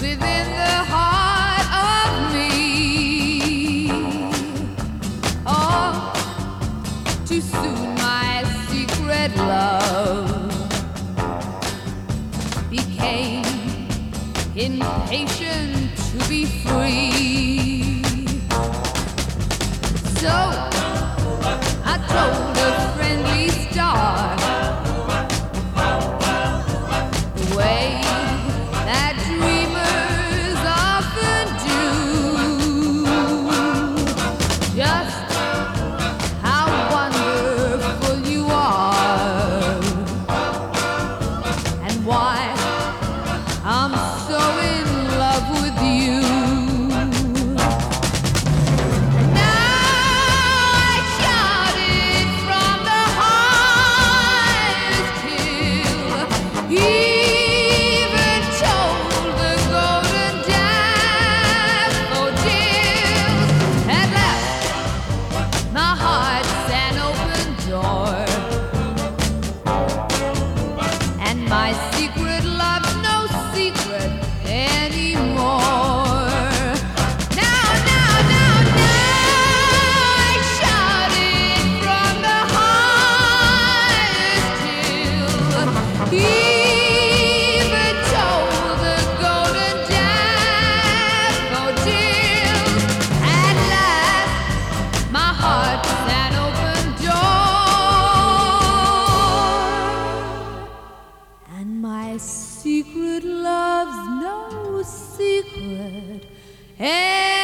within the heart of me. Oh, to soothe my secret love became impatient to be free. So I told a friendly star the way that dreamers often do, just how wonderful you are, and why I'm so in love with you. My secret love's no secret anymore. Now, now, now, now, I shout it from the highest hill. Even told the golden daffodils. At last, my heart's an open door. And my secret love's no secret.